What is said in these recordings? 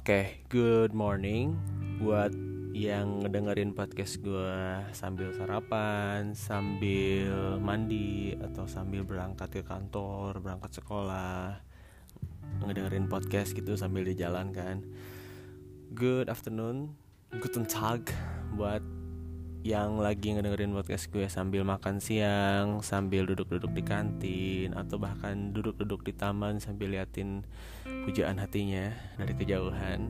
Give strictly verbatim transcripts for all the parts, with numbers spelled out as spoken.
Oke, good morning buat yang ngedengerin podcast gue sambil sarapan, sambil mandi, atau sambil berangkat ke kantor, berangkat sekolah, ngedengerin podcast gitu sambil di jalan kan. Good afternoon, guten Tag buat yang lagi ngedengerin podcast gue sambil makan siang, sambil duduk-duduk di kantin, atau bahkan duduk-duduk di taman sambil liatin pujaan hatinya dari kejauhan.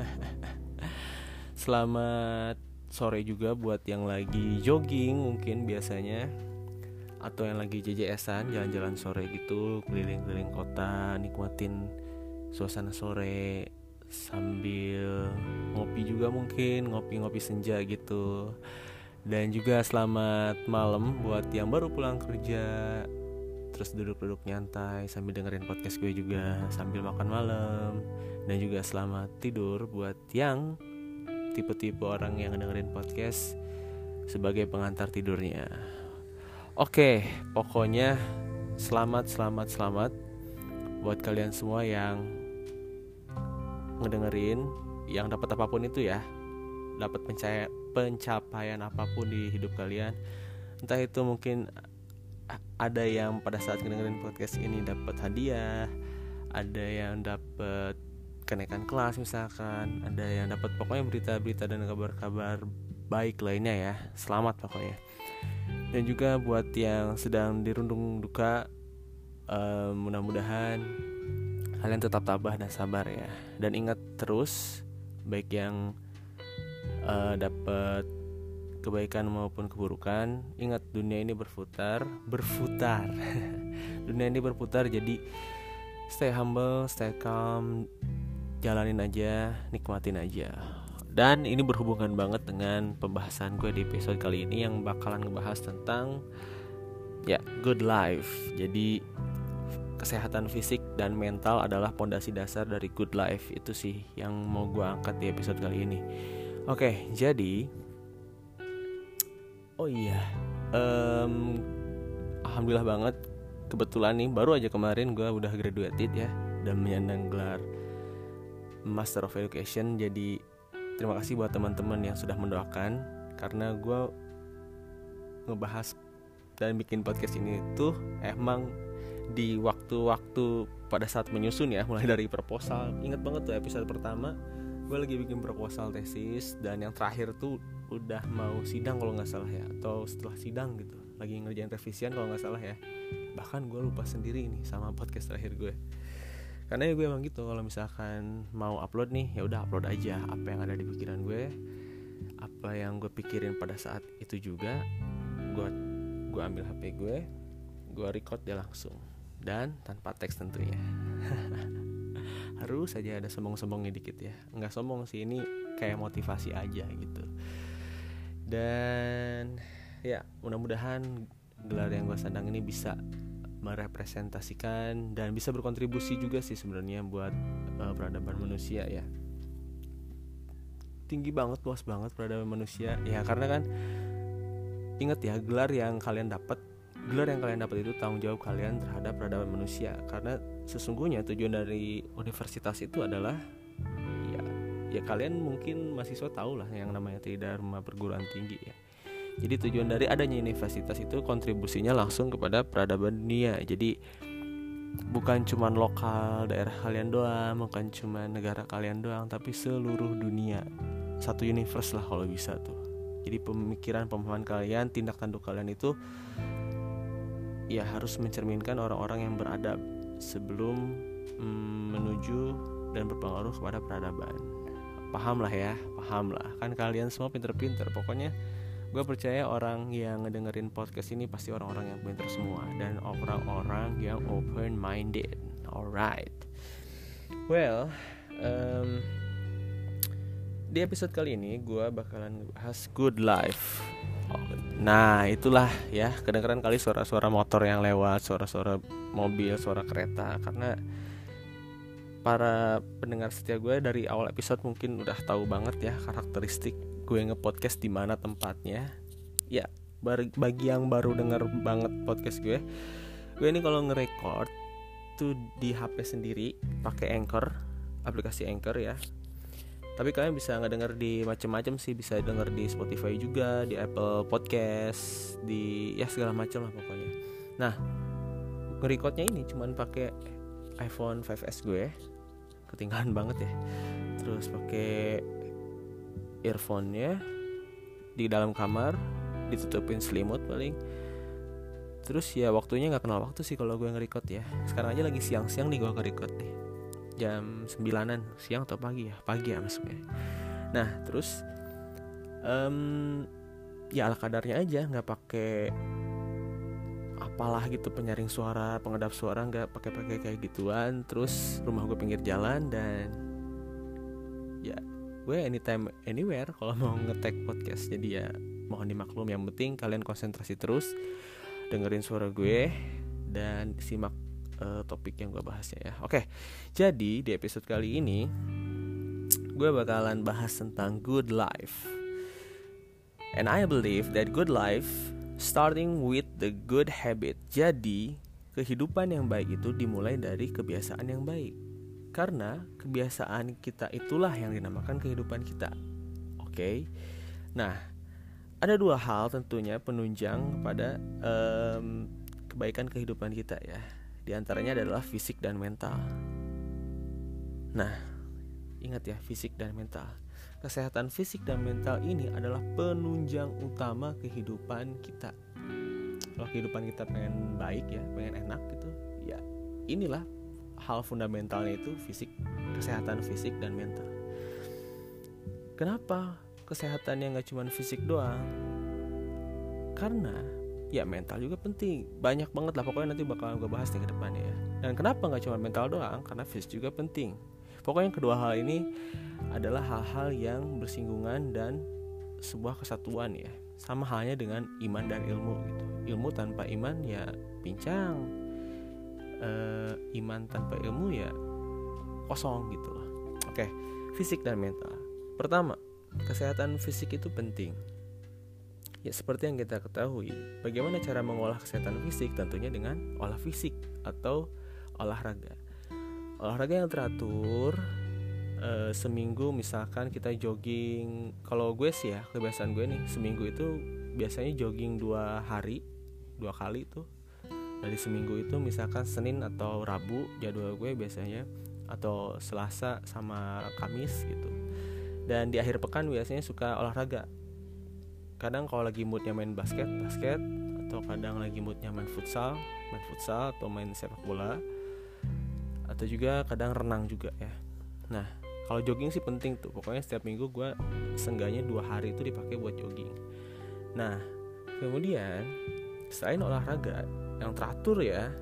Selamat sore juga buat yang lagi jogging mungkin biasanya, atau yang lagi J J S-an, jalan-jalan sore gitu, keliling-keliling kota, nikmatin suasana sore sambil ngopi juga mungkin, ngopi-ngopi senja gitu. Dan juga selamat malam buat yang baru pulang kerja terus duduk-duduk nyantai sambil dengerin podcast gue juga sambil makan malam. Dan juga selamat tidur buat yang tipe-tipe orang yang dengerin podcast sebagai pengantar tidurnya. Oke, pokoknya selamat, selamat, selamat buat kalian semua yang ngedengerin, yang dapat apapun itu ya, dapat pencapaian pencapaian apapun di hidup kalian. Entah itu mungkin ada yang pada saat ngedengerin podcast ini dapat hadiah, ada yang dapat kenaikan kelas misalkan, ada yang dapat pokoknya berita-berita dan kabar-kabar baik lainnya ya. Selamat pokoknya. Dan juga buat yang sedang dirundung duka, um, mudah-mudahan kalian tetap tabah dan sabar ya. Dan ingat terus, baik yang uh, dapat kebaikan maupun keburukan, ingat dunia ini berputar, berputar. Dunia ini berputar, jadi stay humble, stay calm, jalanin aja, nikmatin aja. Dan ini berhubungan banget dengan pembahasan gue di episode kali ini yang bakalan ngebahas tentang ya good life. Jadi kesehatan fisik dan mental adalah pondasi dasar dari good life. Itu sih yang mau gue angkat di episode kali ini. Oke, jadi oh iya, um, alhamdulillah banget, kebetulan nih baru aja kemarin gue udah graduated ya, dan menyandang gelar Master of Education. Jadi terima kasih buat teman-teman yang sudah mendoakan, karena gue ngebahas dan bikin podcast ini tuh emang di waktu-waktu pada saat menyusun ya, mulai dari proposal. Ingat banget tuh episode pertama gue lagi bikin proposal tesis, dan yang terakhir tuh udah mau sidang kalau nggak salah ya, atau setelah sidang gitu, lagi ngerjain revisian kalau nggak salah ya. Bahkan gue lupa sendiri nih sama podcast terakhir gue, karena ya gue emang gitu, kalau misalkan mau upload nih ya udah upload aja apa yang ada di pikiran gue, apa yang gue pikirin pada saat itu juga gue gue ambil H P gue, gue record dia langsung dan tanpa teks tentunya. Harus saja ada sombong-sombongnya dikit ya. Nggak sombong sih, ini kayak motivasi aja gitu. Dan ya mudah-mudahan gelar yang gue sandang ini bisa merepresentasikan dan bisa berkontribusi juga sih sebenarnya buat uh, peradaban manusia ya. Tinggi banget, luas banget peradaban manusia ya, karena kan ingat ya, gelar yang kalian dapat Gelar yang kalian dapat itu tanggung jawab kalian terhadap peradaban manusia. Karena sesungguhnya tujuan dari universitas itu adalah ya, ya kalian mungkin mahasiswa tahu lah yang namanya Tridharma perguruan tinggi ya. Jadi tujuan dari adanya universitas itu kontribusinya langsung kepada peradaban dunia. Jadi bukan cuma lokal daerah kalian doang, bukan cuma negara kalian doang, tapi seluruh dunia. Satu universe lah kalau bisa tuh. Jadi pemikiran, pemahaman kalian, tindak tanduk kalian itu ya harus mencerminkan orang-orang yang beradab sebelum mm, menuju dan berpengaruh kepada peradaban. Paham lah ya, paham lah. Kan kalian semua pinter-pinter. Pokoknya gue percaya orang yang ngedengerin podcast ini pasti orang-orang yang pinter semua, dan orang-orang yang open-minded. Alright. Well, um, di episode kali ini gue bakalan bahas good life. Nah itulah ya, kedengeran kali suara-suara motor yang lewat, suara-suara mobil, suara kereta. Karena para pendengar setia gue dari awal episode mungkin udah tahu banget ya karakteristik gue nge-podcast di mana tempatnya. Ya bagi yang baru denger banget podcast gue, gue ini kalau nge-record tuh di H P sendiri pakai Anchor, aplikasi Anchor ya. Tapi kalian bisa ngedenger di macam-macam sih, bisa denger di Spotify juga, di Apple Podcast, di ya segala macam lah pokoknya. Nah, nge-recordnya ini cuman pakai iPhone five S gue, ketinggalan banget ya. Terus pakai earphone-nya di dalam kamar, ditutupin selimut paling. Terus ya waktunya nggak kenal waktu sih kalau gue nge-record ya. Sekarang aja lagi siang-siang nih gue nge-record nih, jam sembilanan siang atau pagi ya, pagi ya maksudnya. Nah terus um, ya ala kadarnya aja, nggak pakai apalah gitu penyaring suara, pengedap suara, nggak pakai-pakai kayak gituan. Terus rumah gue pinggir jalan dan ya gue anytime anywhere kalau mau nge-tag podcast. Jadi ya mohon dimaklum, yang penting kalian konsentrasi terus dengerin suara gue dan simak uh, topik yang gue bahasnya ya. Oke, jadi di episode kali ini gue bakalan bahas tentang good life. And I believe that good life starting with the good habit. Jadi kehidupan yang baik itu dimulai dari kebiasaan yang baik. Karena kebiasaan kita itulah yang dinamakan kehidupan kita. Oke okay? Nah, ada dua hal tentunya penunjang pada um, kebaikan kehidupan kita ya. Di antaranya adalah fisik dan mental. Nah, ingat ya, fisik dan mental. Kesehatan fisik dan mental ini adalah penunjang utama kehidupan kita. Kalau kehidupan kita pengen baik ya, pengen enak gitu, ya inilah hal fundamentalnya itu fisik, kesehatan fisik dan mental. Kenapa kesehatannya nggak cuma fisik doang? Karena ya mental juga penting. Banyak banget lah pokoknya, nanti bakalan gue bahas nih ke depannya ya. Dan kenapa nggak cuma mental doang? Karena fisik juga penting. Pokoknya kedua hal ini adalah hal-hal yang bersinggungan dan sebuah kesatuan ya. Sama halnya dengan iman dan ilmu gitu. Ilmu tanpa iman ya pincang. E, iman tanpa ilmu ya kosong gitu loh. Oke, fisik dan mental. Pertama, kesehatan fisik itu penting. Ya seperti yang kita ketahui, bagaimana cara mengolah kesehatan fisik? Tentunya dengan olah fisik atau olahraga. Olahraga yang teratur, e, seminggu misalkan kita jogging. Kalau gue sih ya, kebiasaan gue nih, seminggu itu biasanya jogging dua hari, dua kali tuh. Dari seminggu itu misalkan Senin atau Rabu jadwal gue biasanya, atau Selasa sama Kamis gitu. Dan di akhir pekan biasanya suka olahraga. Kadang kalau lagi moodnya main basket, basket, atau kadang lagi moodnya main futsal, main futsal atau main sepak bola. Atau juga kadang renang juga ya. Nah, kalau jogging sih penting tuh. Pokoknya setiap minggu gue seenggaknya dua hari itu dipakai buat jogging. Nah, kemudian selain olahraga yang teratur ya,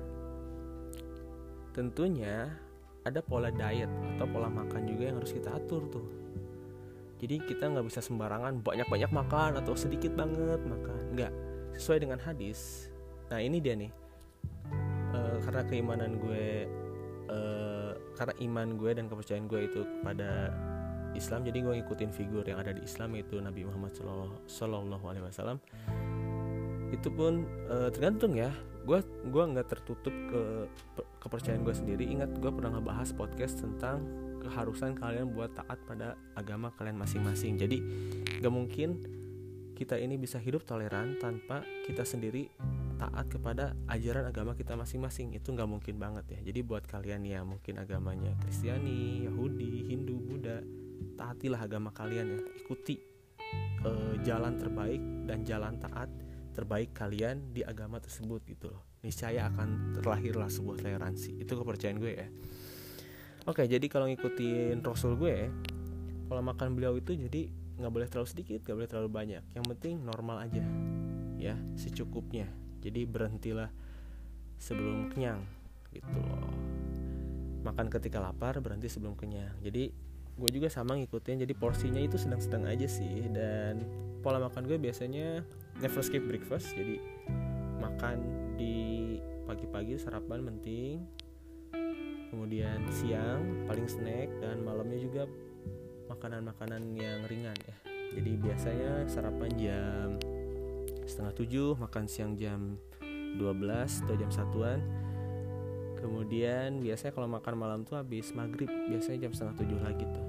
tentunya ada pola diet atau pola makan juga yang harus kita atur tuh. Jadi kita nggak bisa sembarangan banyak-banyak makan atau sedikit banget makan. Nggak, sesuai dengan hadis. Nah ini dia nih, e, karena keimanan gue Uh, karena iman gue dan kepercayaan gue itu kepada Islam, jadi gue ngikutin figur yang ada di Islam, yaitu Nabi Muhammad Sallallahu Alaihi Wasallam. Itu pun uh, tergantung ya. Gue gue nggak tertutup ke kepercayaan gue sendiri. Ingat, gue pernah ngebahas podcast tentang keharusan kalian buat taat pada agama kalian masing-masing. Jadi nggak mungkin kita ini bisa hidup toleran tanpa kita sendiri taat kepada ajaran agama kita masing-masing. Itu gak mungkin banget ya. Jadi buat kalian yang mungkin agamanya Kristiani, Yahudi, Hindu, Buddha, taatilah agama kalian ya. Ikuti uh, jalan terbaik dan jalan taat terbaik kalian di agama tersebut gitu loh. Niscaya akan terlahirlah sebuah toleransi. Itu kepercayaan gue ya. Oke, jadi kalau ngikutin Rasul gue, pola makan beliau itu jadi gak boleh terlalu sedikit, gak boleh terlalu banyak. Yang penting normal aja ya, secukupnya. Jadi berhentilah sebelum kenyang gitu loh. Makan ketika lapar, berhenti sebelum kenyang. Jadi gue juga sama ngikutin. Jadi porsinya itu sedang-sedang aja sih. Dan pola makan gue biasanya never skip breakfast. Jadi makan di pagi-pagi, sarapan penting. Kemudian siang paling snack. Dan malamnya juga makanan-makanan yang ringan ya. Jadi biasanya sarapan jam setengah tujuh, makan siang jam dua belas atau jam satuan. Kemudian biasanya kalau makan malam tuh habis maghrib, biasanya jam setengah tujuh lagi tuh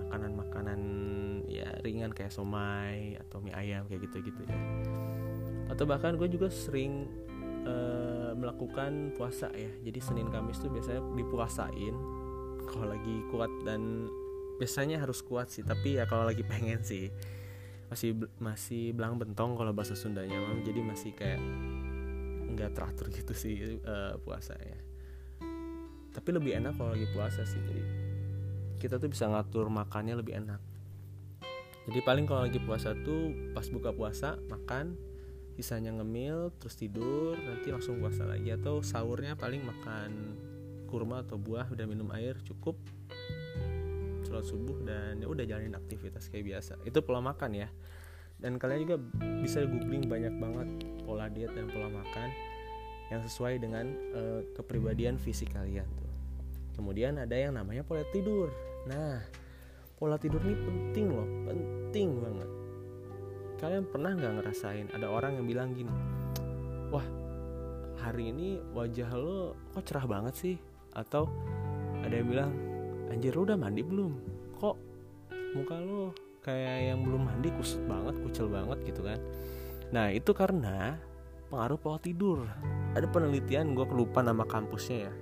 makanan-makanan ya ringan kayak somai atau mie ayam kayak gitu-gitu ya. Atau bahkan gue juga sering uh, melakukan puasa ya. Jadi Senin Kamis tuh biasanya dipuasain kalau lagi kuat, dan biasanya harus kuat sih, tapi ya kalau lagi pengen sih masih masih belang bentong kalau bahasa Sundanya, jadi masih kayak nggak teratur gitu sih uh, puasanya. Tapi lebih enak kalau lagi puasa sih, jadi kita tuh bisa ngatur makannya lebih enak. Jadi paling kalau lagi puasa tuh pas buka puasa makan, sisanya ngemil terus tidur, nanti langsung puasa lagi. Atau sahurnya paling makan kurma atau buah, udah minum air cukup, sholat subuh, dan ya udah jalanin aktivitas kayak biasa. Itu pola makan ya. Dan kalian juga bisa googling banyak banget pola diet dan pola makan yang sesuai dengan uh, kepribadian fisik kalian tuh. Kemudian ada yang namanya pola tidur. Nah, pola tidur ini penting loh, penting banget. Kalian pernah nggak ngerasain ada orang yang bilang gini, wah hari ini wajah lo kok cerah banget sih? Atau ada yang bilang, anjir lo udah mandi belum? Kok muka lo kayak yang belum mandi, kusut banget, kucel banget gitu kan. Nah itu karena pengaruh pola tidur. Ada penelitian, gue lupa nama kampusnya ya,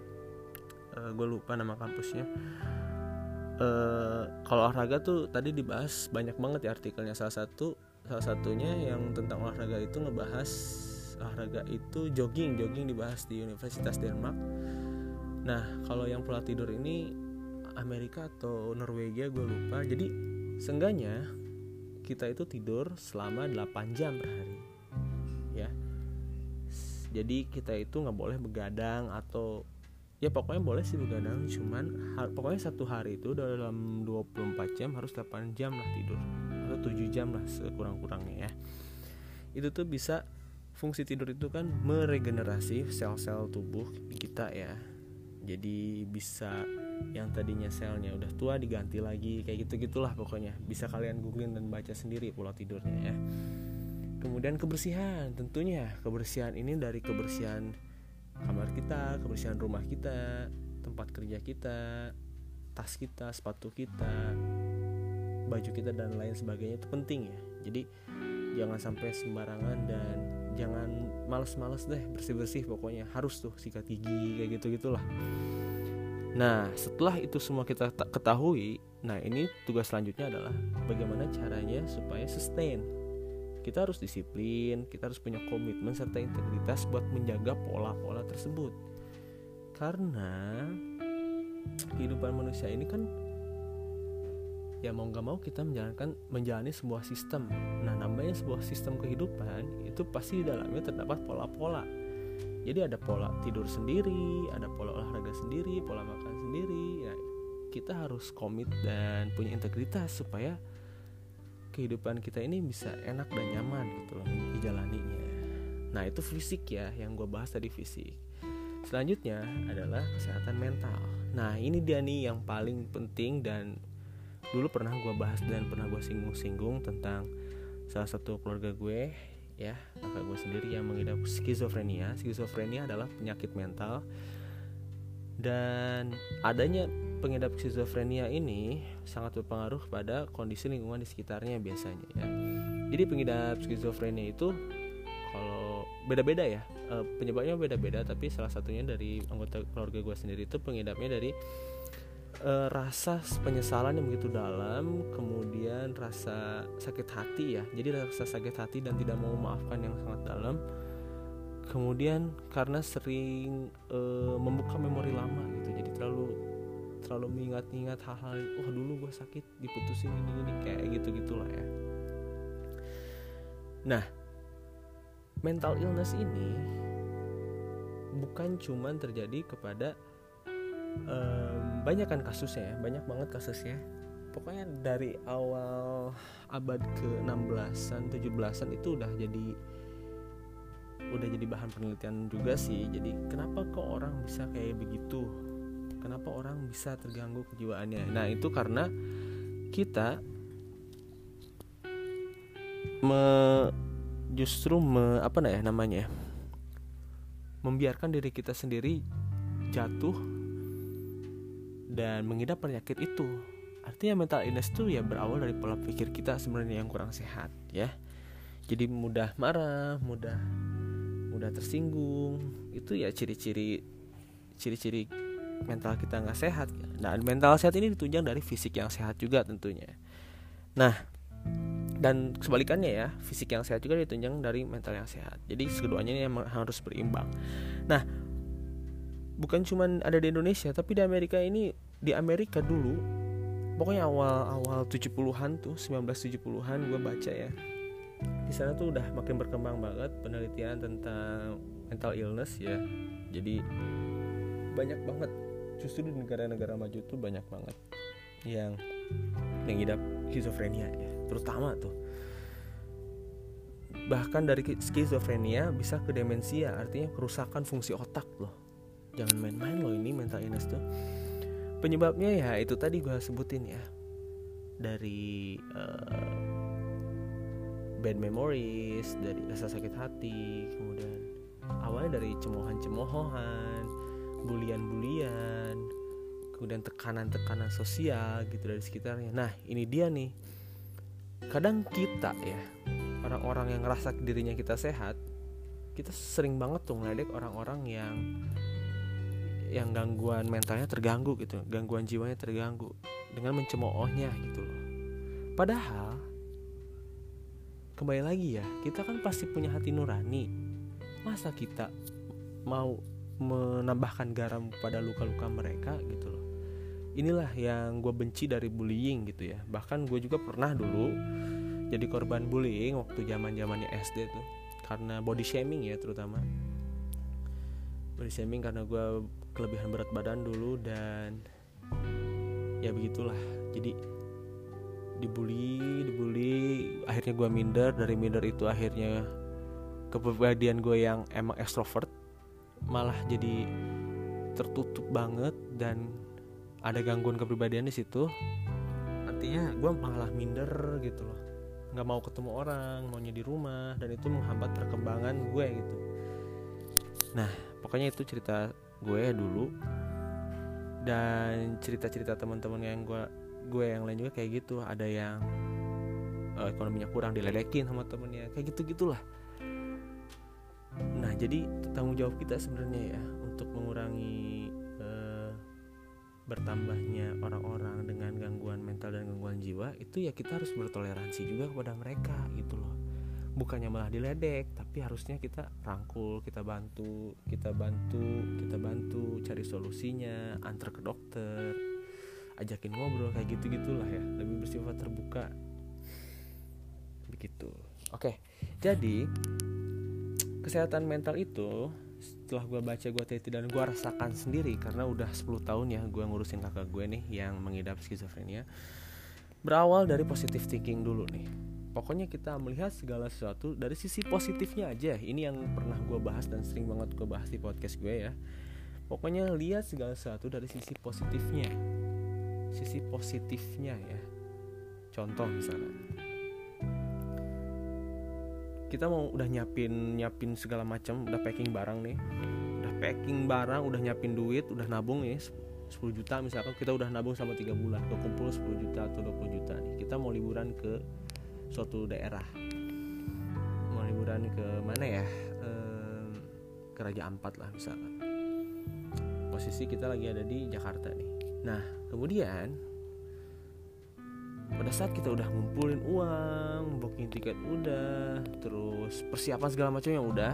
uh, gue lupa nama kampusnya. uh, Kalau olahraga tuh tadi dibahas banyak banget ya artikelnya. Salah satu salah satunya yang tentang olahraga itu ngebahas olahraga itu jogging, jogging dibahas di Universitas Denmark. Nah kalau yang pola tidur ini Amerika atau Norwegia gue lupa. Jadi seenggaknya kita itu tidur selama delapan jam per hari ya. Jadi kita itu gak boleh begadang, atau ya pokoknya boleh sih begadang, cuman ha- pokoknya satu hari itu dalam dua puluh empat jam harus delapan jam lah tidur, atau tujuh jam lah sekurang-kurangnya ya. Itu tuh bisa, fungsi tidur itu kan meregenerasi sel-sel tubuh kita ya. Jadi bisa yang tadinya selnya udah tua diganti lagi, kayak gitu-gitulah pokoknya. Bisa kalian googling dan baca sendiri pola tidurnya ya. Kemudian kebersihan, tentunya kebersihan ini dari kebersihan kamar kita, kebersihan rumah kita, tempat kerja kita, tas kita, sepatu kita, baju kita, dan lain sebagainya. Itu penting ya. Jadi jangan sampai sembarangan, dan jangan males-males deh bersih-bersih, pokoknya harus tuh sikat gigi kayak gitu-gitulah. Nah setelah itu semua kita ketahui, nah ini tugas selanjutnya adalah bagaimana caranya supaya sustain. Kita harus disiplin, kita harus punya komitmen serta integritas buat menjaga pola-pola tersebut. Karena kehidupan manusia ini kan ya mau gak mau kita menjalankan menjalani sebuah sistem. Nah namanya sebuah sistem kehidupan itu pasti di dalamnya terdapat pola-pola. Jadi ada pola tidur sendiri, ada pola olahraga sendiri, pola makan sendiri. Ya, kita harus komit dan punya integritas supaya kehidupan kita ini bisa enak dan nyaman gitu loh dijalaninya. Nah itu fisik ya, yang gue bahas tadi fisik. Selanjutnya adalah kesehatan mental. Nah ini dia nih yang paling penting, dan dulu pernah gue bahas dan pernah gue singgung-singgung tentang salah satu keluarga gue ya, kakak gue sendiri yang mengidap skizofrenia. Skizofrenia adalah penyakit mental, dan adanya pengidap skizofrenia ini sangat berpengaruh pada kondisi lingkungan di sekitarnya biasanya ya. Jadi pengidap skizofrenia itu kalau beda-beda ya, e, penyebabnya beda-beda, tapi salah satunya dari anggota keluarga gue sendiri itu pengidapnya dari e, rasa penyesalan yang begitu dalam, kemudian rasa sakit hati ya. Jadi rasa sakit hati dan tidak mau memaafkan yang sangat dalam. Kemudian karena sering e, membuka memori lama gitu, jadi terlalu terlalu mengingat-ingat hal-hal, wah oh, dulu gue sakit diputusin ini-ini kayak gitu-gitulah ya. Nah, mental illness ini bukan cuman terjadi kepada um, banyak kan kasusnya ya, banyak banget kasusnya. Pokoknya dari awal abad ke enam belasan, tujuh belasan itu udah jadi udah jadi bahan penelitian juga sih. Jadi kenapa kok orang bisa kayak begitu? Kenapa orang bisa terganggu kejiwaannya? Nah itu karena kita me, justru me, apa ya namanya, membiarkan diri kita sendiri jatuh dan mengidap penyakit itu. Artinya mental illness tuh ya berawal dari pola pikir kita sebenarnya yang kurang sehat ya. Jadi mudah marah, mudah mudah tersinggung. Itu ya ciri-ciri ciri-ciri mental kita nggak sehat. Nah, mental sehat ini ditunjang dari fisik yang sehat juga tentunya. Nah, dan sebalikannya ya, fisik yang sehat juga ditunjang dari mental yang sehat. Jadi keduanya ini memang harus berimbang. Nah, bukan cuma ada di Indonesia, tapi di Amerika ini, di Amerika dulu, pokoknya awal-awal tujuh puluhan tuh, sembilan belas tujuh puluhan gue baca ya. Di sana tuh udah makin berkembang banget penelitian tentang mental illness ya. Jadi banyak banget, justru di negara-negara maju tuh banyak banget yang mengidap skizofrenia ya, terutama tuh. Bahkan dari skizofrenia bisa ke demensia, artinya kerusakan fungsi otak loh. Jangan main-main loh ini mental illness tuh. Penyebabnya ya itu tadi gue sebutin ya, dari uh, bad memories, dari rasa sakit hati, kemudian awalnya dari cemoohan-cemoohan, bulian-bulian, kemudian tekanan-tekanan sosial gitu dari sekitarnya. Nah ini dia nih, kadang kita ya, orang-orang yang ngerasa dirinya kita sehat, kita sering banget tuh ngeledek orang-orang yang yang gangguan mentalnya terganggu gitu, gangguan jiwanya terganggu, dengan mencemoohnya gitu loh. Padahal kembali lagi ya, kita kan pasti punya hati nurani. Masa kita mau menambahkan garam pada luka-luka mereka gitu loh. Inilah yang gue benci dari bullying gitu ya. Bahkan gue juga pernah dulu jadi korban bullying waktu zaman-zamannya S D tuh, karena body shaming ya, terutama body shaming karena gue kelebihan berat badan dulu, dan ya begitulah. Jadi dibully, dibully, akhirnya gue minder. Dari minder itu akhirnya kepribadian gue yang emang extrovert malah jadi tertutup banget dan ada gangguan kepribadian di situ. Artinya gue malah minder gitu loh, nggak mau ketemu orang, maunya di rumah, dan itu menghambat perkembangan gue gitu. Nah pokoknya itu cerita gue dulu, dan cerita-cerita teman-teman yang gue gue yang lain juga kayak gitu. Ada yang uh, ekonominya kurang diledekin sama temennya, kayak gitu gitulah. Nah jadi tanggung jawab kita sebenarnya ya untuk mengurangi uh, bertambahnya orang-orang dengan gangguan mental dan gangguan jiwa. Itu ya kita harus bertoleransi juga kepada mereka gitu loh. Bukannya malah diledek, tapi harusnya kita rangkul, kita bantu, kita bantu, kita bantu cari solusinya, antar ke dokter, ajakin ngobrol, kayak gitu-gitulah ya, lebih bersifat terbuka begitu. Oke, jadi kesehatan mental itu setelah gue baca, gue teliti, dan gue rasakan sendiri karena udah sepuluh tahun ya gue ngurusin kakak gue nih yang mengidap skizofrenia. Berawal dari positive thinking dulu nih. Pokoknya kita melihat segala sesuatu dari sisi positifnya aja. Ini yang pernah gue bahas dan sering banget gue bahas di podcast gue ya. Pokoknya lihat segala sesuatu dari sisi positifnya. Sisi positifnya ya. Contoh misalnya, kita mau udah nyiapin nyiapin segala macam, udah packing barang nih, udah packing barang, udah nyiapin duit, udah nabung nih sepuluh juta misalkan, kita udah nabung sama tiga bulan, kekumpul sepuluh juta atau dua puluh juta nih. Kita mau liburan ke suatu daerah, mau liburan ke mana ya, ehm, ke Raja Ampat lah misalkan. Posisi kita lagi ada di Jakarta nih. Nah kemudian pada saat kita udah ngumpulin uang, booking tiket udah, terus persiapan segala macam yang udah,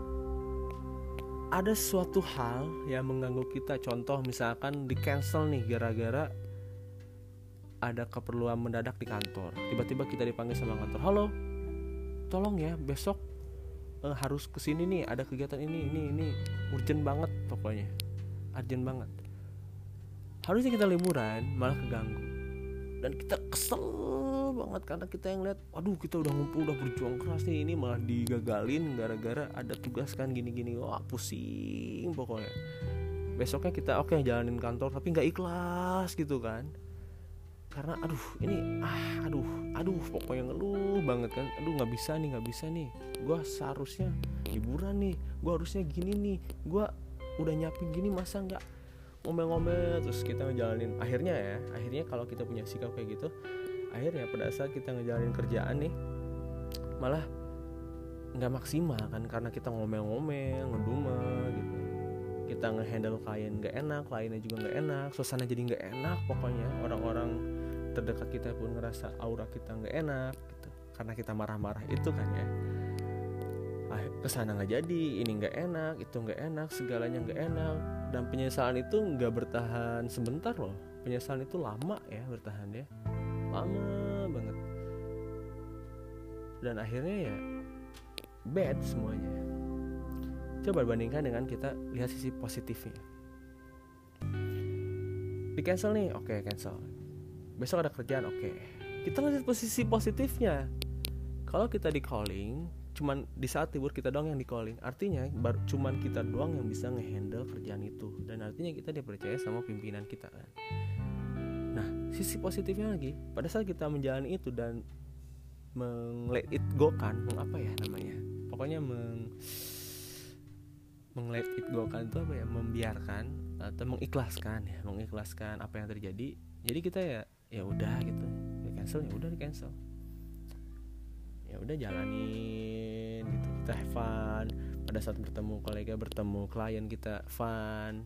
ada suatu hal yang mengganggu kita. Contoh misalkan di cancel nih gara-gara ada keperluan mendadak di kantor. Tiba-tiba kita dipanggil sama kantor, halo, tolong ya besok eh, harus kesini nih, ada kegiatan ini, ini, ini urgent banget, pokoknya urgent banget. Harusnya kita liburan, malah keganggu. Dan kita kesel banget karena kita yang lihat, aduh kita udah ngumpul, udah berjuang keras nih, ini malah digagalin gara-gara ada tugas kan gini-gini. Wah pusing pokoknya. Besoknya kita oke okay, jalanin kantor tapi gak ikhlas gitu kan, karena aduh ini ah aduh aduh pokoknya ngeluh banget kan. Aduh gak bisa nih gak bisa nih, gue seharusnya liburan nih, gue harusnya gini nih, gue udah nyiapin gini, masa gak ngomel-ngomel terus kita ngejalanin, akhirnya ya akhirnya kalau kita punya sikap kayak gitu, akhirnya pada saat kita ngejalanin kerjaan nih malah nggak maksimal kan, karena kita ngomel-ngomel, ngedumel gitu. Kita ngehandle klien nggak enak, kliennya juga nggak enak, suasana jadi nggak enak pokoknya. Orang-orang terdekat kita pun ngerasa aura kita nggak enak gitu, karena kita marah-marah itu kan ya. Ah, kesana nggak jadi, ini nggak enak, itu nggak enak, segalanya nggak enak. Dan penyesalan itu nggak bertahan sebentar loh, penyesalan itu lama ya bertahan ya, lama banget. Dan akhirnya ya bad semuanya. Coba bandingkan dengan kita lihat sisi positifnya. Di cancel nih, oke okay, cancel. Besok ada kerjaan, oke okay. Kita lihat posisi positifnya. Kalau kita di calling, cuman di saat libur kita doang yang di calling, artinya baru cuman kita doang yang bisa ngehandle kerjaan itu, dan artinya kita dipercaya sama pimpinan kita kan. Nah, sisi positifnya lagi, pada saat kita menjalani itu dan meng-let it go kan, meng apa ya namanya, pokoknya meng meng-let it go kan itu apa ya, membiarkan atau mengikhlaskan ya, mengikhlaskan apa yang terjadi. Jadi kita ya ya udah gitu, ya cancel ya udah di cancel, ya udah jalanin gitu, kita have fun. Pada saat bertemu kolega, bertemu klien, kita fun,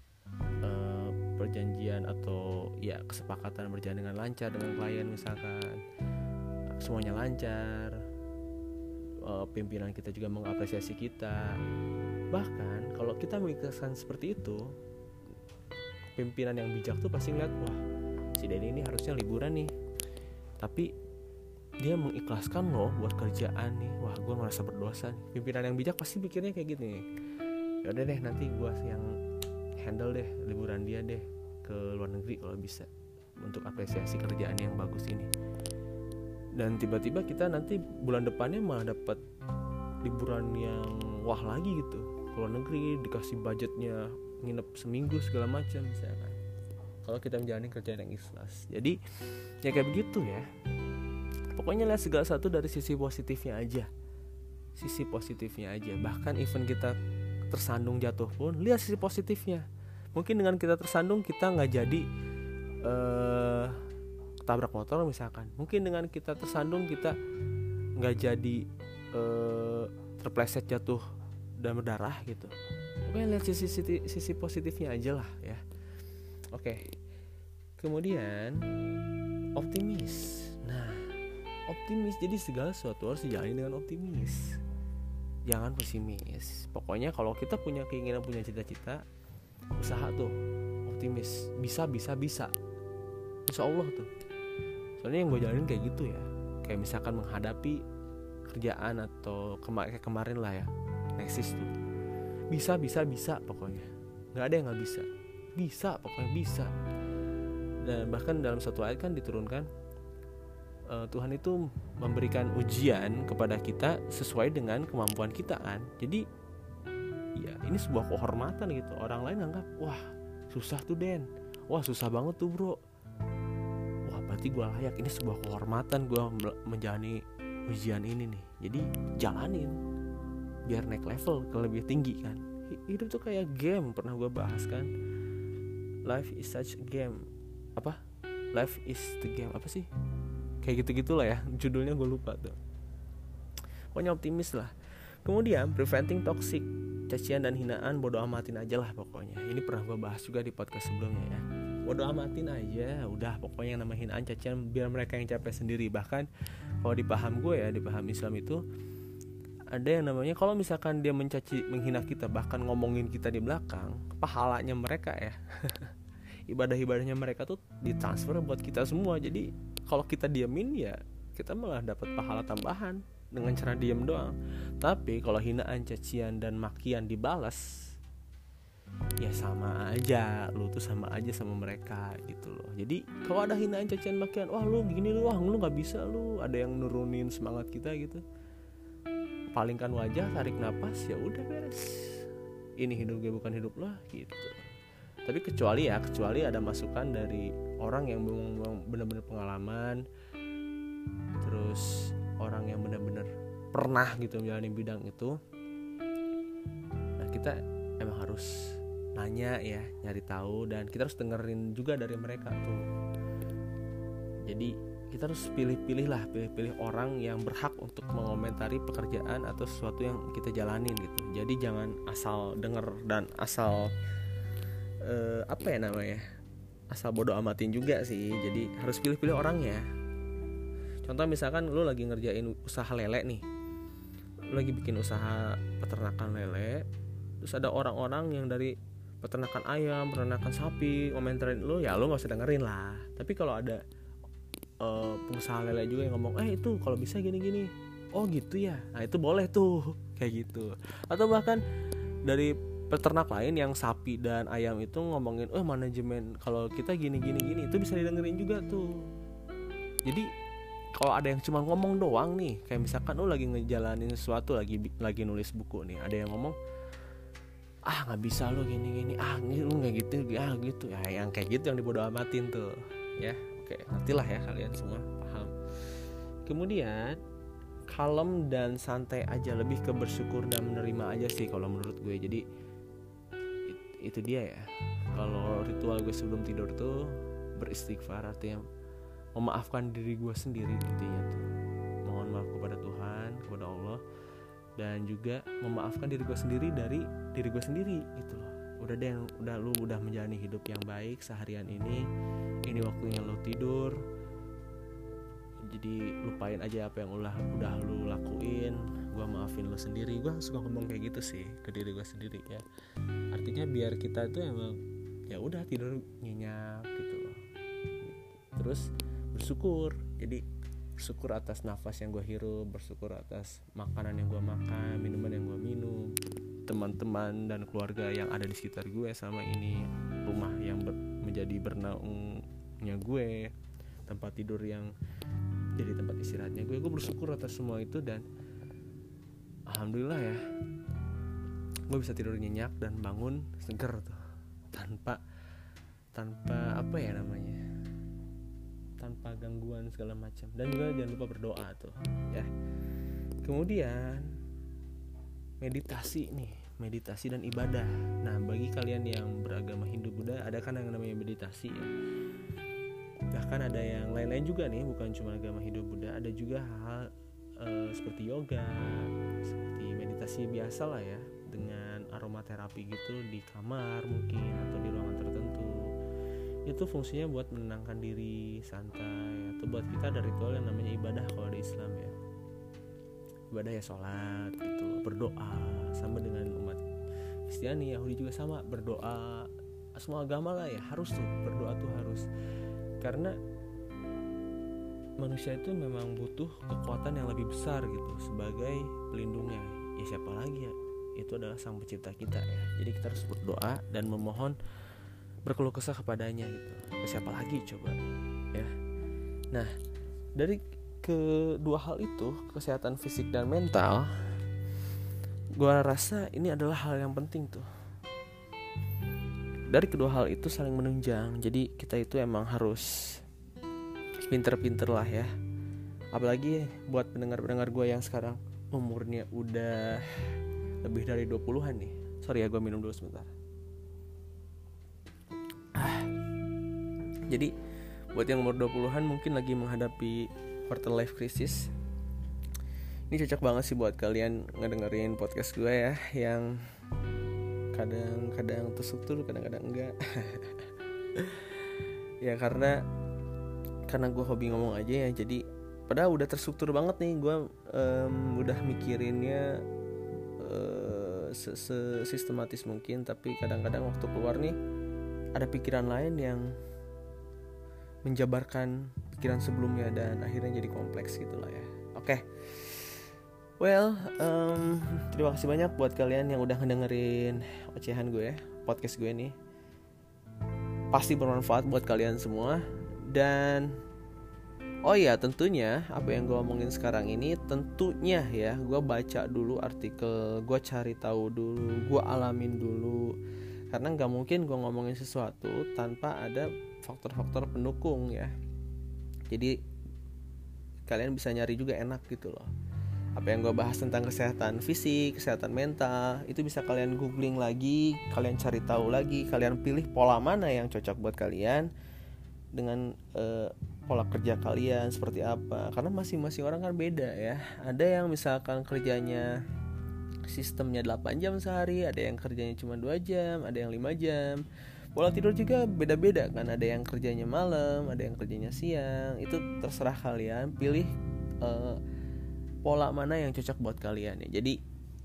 uh, perjanjian atau ya kesepakatan berjalan dengan lancar dengan klien misalkan, semuanya lancar. Uh, pimpinan kita juga mengapresiasi kita. Bahkan kalau kita mengikhlaskan seperti itu, pimpinan yang bijak tuh pasti ngeliat, wah si Denny ini harusnya liburan nih, tapi dia mengikhlaskan loh buat kerjaan nih, wah gue merasa berdosa nih. Pimpinan yang bijak pasti pikirnya kayak gini, ya udah deh nanti gue yang handle deh liburan dia deh ke luar negeri kalau bisa, untuk apresiasi kerjaan yang bagus ini. Dan tiba-tiba kita nanti bulan depannya malah dapat liburan yang wah lagi gitu, ke luar negeri, dikasih budgetnya nginep seminggu segala macam misalkan, kalau kita menjalani kerjaan yang ikhlas. Jadi ya kayak begitu ya, pokoknya lihat segala satu dari sisi positifnya aja, sisi positifnya aja. Bahkan even kita tersandung jatuh pun lihat sisi positifnya. Mungkin dengan kita tersandung kita nggak jadi uh, tabrak motor misalkan, mungkin dengan kita tersandung kita nggak jadi uh, terpleset jatuh dan berdarah gitu. Pokoknya lihat sisi, sisi sisi positifnya aja lah ya. Oke. Kemudian optimis. Nah, optimis, jadi segala sesuatu harus dijalani dengan optimis. Jangan pesimis. Pokoknya kalau kita punya keinginan, punya cita-cita, usaha tuh optimis. Bisa bisa bisa. Insya Allah tuh. Soalnya yang gue jalanin kayak gitu ya. Kayak misalkan menghadapi kerjaan atau kema- kayak kemarin lah ya, Nexus tuh. Bisa bisa bisa pokoknya. Gak ada yang gak bisa. Bisa pokoknya bisa. Dan bahkan dalam satu ayat kan diturunkan, uh, Tuhan itu memberikan ujian kepada kita sesuai dengan kemampuan kita kan. Jadi ya ini sebuah kehormatan gitu. Orang lain anggap wah susah tuh Den, wah susah banget tuh bro, wah berarti gue layak, ini sebuah kehormatan gue menjalani ujian ini nih. Jadi jalanin biar naik level ke lebih tinggi kan. Hidup tuh kayak game, pernah gue bahas kan. Life is such a game. Apa? Life is the game. Apa sih? Kayak gitu-gitulah ya. Judulnya gue lupa tuh. Pokoknya optimis lah. Kemudian preventing toxic, cacian dan hinaan bodo amatin aja lah pokoknya. Ini pernah gue bahas juga di podcast sebelumnya ya. Bodo amatin aja. Udah pokoknya yang namanya hinaan, cacian biar mereka yang capek sendiri. Bahkan kalau di paham gue ya, di paham Islam itu ada yang namanya kalau misalkan dia mencaci, menghina kita, bahkan ngomongin kita di belakang, pahalanya mereka ya ibadah-ibadahnya mereka tuh ditransfer buat kita semua. Jadi kalau kita diamin ya kita malah dapat pahala tambahan dengan cara diam doang. Tapi kalau hinaan, cacian dan makian dibalas, ya sama aja, lu tuh sama aja sama mereka gitu loh. Jadi kalau ada hinaan, cacian, makian, wah lu gini lu, wah lu nggak bisa lu, ada yang nurunin semangat kita gitu, palingkan wajah, tarik napas, ya udah beres. Ini hidup gue bukan hidup lo gitu. Tapi kecuali ya, kecuali ada masukan dari orang yang benar-benar pengalaman, terus orang yang benar-benar pernah gitu menjalani bidang itu. Nah kita emang harus nanya ya, nyari tahu, dan kita harus dengerin juga dari mereka tuh. Jadi kita harus pilih-pilih lah, pilih-pilih orang yang berhak untuk mengomentari pekerjaan atau sesuatu yang kita jalanin gitu. Jadi jangan asal denger dan asal eh, apa ya namanya, asal bodo amatin juga sih. Jadi harus pilih-pilih orangnya. Contoh misalkan lu lagi ngerjain usaha lele nih, lu lagi bikin usaha peternakan lele, terus ada orang-orang yang dari peternakan ayam, peternakan sapi komentarin lu, ya lu nggak usah dengerin lah. Tapi kalau ada uh, pengusaha lele juga yang ngomong, eh itu kalau bisa gini-gini, oh gitu ya, nah itu boleh tuh kayak gitu. Atau bahkan dari peternak lain yang sapi dan ayam itu ngomongin, oh manajemen kalau kita gini-gini gini, itu bisa didengerin juga tuh. Jadi kalau ada yang cuma ngomong doang nih, kayak misalkan lu lagi ngejalanin sesuatu, lagi lagi nulis buku nih, ada yang ngomong, ah nggak bisa lo gini-gini, ah lu nggak gitu, ah gitu ya, yang kayak gitu yang dibodoh amatin tuh ya. Oke, nantilah ya kalian semua paham. Kemudian kalem dan santai aja, lebih ke bersyukur dan menerima aja sih kalau menurut gue. Jadi it, itu dia ya, kalau ritual gue sebelum tidur tuh beristighfar, artinya memaafkan diri gue sendiri intinya tuh, mohon maaf kepada Tuhan, kepada Allah, dan juga memaafkan diri gue sendiri dari diri gue sendiri gitu loh. Udah deh, udah lu udah menjalani hidup yang baik seharian ini, ini waktunya lu tidur. Jadi lupain aja apa yang udah udah lu lakuin. Gue maafin lu sendiri. Gue suka ngomong kayak gitu sih ke diri gue sendiri ya. Artinya biar kita tuh emang ya udah tidur nyenyak gitu loh. Terus bersyukur. Jadi bersyukur atas nafas yang gue hirup, bersyukur atas makanan yang gue makan, minuman yang gue minum, teman-teman dan keluarga yang ada di sekitar gue sama ini, rumah yang ber, menjadi bernaungnya gue, tempat tidur yang jadi tempat istirahatnya gue. Gue bersyukur atas semua itu, dan alhamdulillah ya, gue bisa tidur nyenyak dan bangun seger tuh, tanpa tanpa apa ya namanya, tanpa gangguan segala macam. Dan juga jangan lupa berdoa tuh ya. Kemudian meditasi nih, meditasi dan ibadah. Nah, bagi kalian yang beragama Hindu Buddha, ada kan yang namanya meditasi ya. Bahkan ada yang lain-lain juga nih, bukan cuma agama Hindu Buddha, ada juga hal uh, seperti yoga, seperti meditasi biasa lah ya, dengan aromaterapi gitu di kamar mungkin atau di ruangan tertentu. Itu fungsinya buat menenangkan diri, santai, atau buat kita ada ritual yang namanya ibadah kalau di Islam ya. Ibadah ya sholat gitu, berdoa, sama dengan umat Kristiani, Yahudi juga sama, berdoa. Semua agama lah ya, harus tuh berdoa tuh harus. Karena manusia itu memang butuh kekuatan yang lebih besar gitu sebagai pelindungnya. Ya siapa lagi ya? Itu adalah Sang Pencipta kita ya. Jadi kita harus berdoa dan memohon, berkeluh kesah kepadanya gitu. Siapa lagi coba ya. Nah, dari kedua hal itu, kesehatan fisik dan mental, gua rasa ini adalah hal yang penting tuh. Dari kedua hal itu saling menunjang. Jadi kita itu emang harus pinter-pinter lah ya. Apalagi buat pendengar-pendengar gue yang sekarang umurnya udah lebih dari dua puluhan nih. Sorry ya, gue minum dulu sebentar. ah. Jadi buat yang umur dua puluhan mungkin lagi menghadapi quarter life crisis, ini cocok banget sih buat kalian ngedengerin podcast gue ya, yang kadang-kadang terstruktur, kadang-kadang enggak. Ya karena karena gue hobi ngomong aja ya. Jadi padahal udah terstruktur banget nih, gue um, udah mikirinnya uh, sesistematis mungkin, tapi kadang-kadang waktu keluar nih ada pikiran lain yang menjabarkan pikiran sebelumnya dan akhirnya jadi kompleks gitulah ya. Oke. Okay. Well, um, terima kasih banyak buat kalian yang udah ngedengerin ocehan gue ya, podcast gue nih. Pasti bermanfaat buat kalian semua. Dan oh iya, tentunya apa yang gue omongin sekarang ini tentunya ya, gue baca dulu artikel, gue cari tahu dulu, gue alamin dulu. Karena gak mungkin gue ngomongin sesuatu tanpa ada faktor-faktor pendukung ya. Jadi kalian bisa nyari juga enak gitu loh. Apa yang gue bahas tentang kesehatan fisik, kesehatan mental, itu bisa kalian googling lagi, kalian cari tahu lagi, kalian pilih pola mana yang cocok buat kalian dengan uh, pola kerja kalian seperti apa. Karena masing-masing orang kan beda ya. Ada yang misalkan kerjanya sistemnya delapan jam sehari, ada yang kerjanya cuma dua jam, ada yang lima jam. Pola tidur juga beda-beda kan, ada yang kerjanya malam, ada yang kerjanya siang. Itu terserah kalian pilih uh, pola mana yang cocok buat kalian ya. Jadi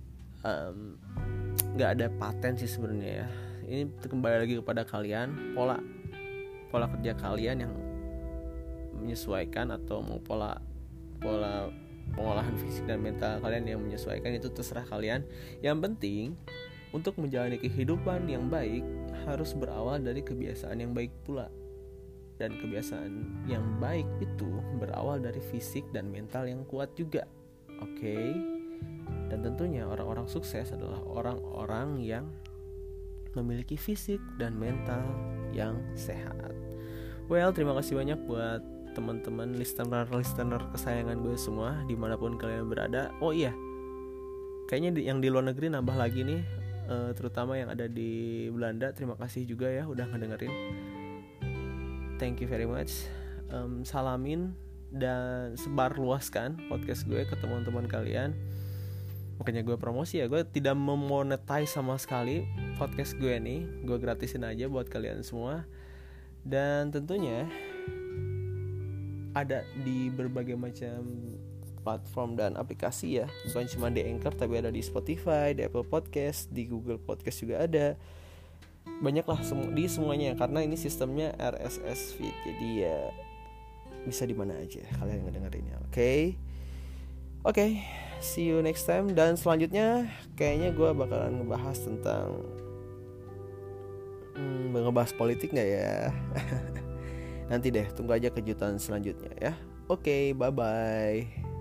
nggak um, ada paten sih sebenarnya ya. Ini kembali lagi kepada kalian, pola pola kerja kalian yang menyesuaikan, atau mau pola pola pengolahan fisik dan mental kalian yang menyesuaikan, itu terserah kalian. Yang penting untuk menjalani kehidupan yang baik harus berawal dari kebiasaan yang baik pula. Dan kebiasaan yang baik itu berawal dari fisik dan mental yang kuat juga. Oke, okay. Dan tentunya orang-orang sukses adalah orang-orang yang memiliki fisik dan mental yang sehat. Well, terima kasih banyak buat teman-teman listener-listener kesayangan gue semua dimanapun kalian berada. Oh iya, kayaknya yang di luar negeri nambah lagi nih, uh, terutama yang ada di Belanda. Terima kasih juga ya udah ngedengerin. Thank you very much. um, Salamin dan sebar luaskan podcast gue ke teman-teman kalian. Makanya gue promosi ya, gue tidak memonetize sama sekali podcast gue nih, gue gratisin aja buat kalian semua. Dan tentunya ada di berbagai macam platform dan aplikasi ya, bukan cuma di Anchor tapi ada di Spotify, di Apple Podcast, di Google Podcast juga ada. Banyak lah semu- di semuanya, karena ini sistemnya R S S feed, jadi ya bisa di mana aja kalian ngedengerinnya. Oke, okay? Oke, okay, see you next time. Dan selanjutnya kayaknya gue bakalan ngebahas tentang hmm, ngebahas politik nggak ya? Nanti deh, tunggu aja kejutan selanjutnya ya. Oke, okay, bye bye.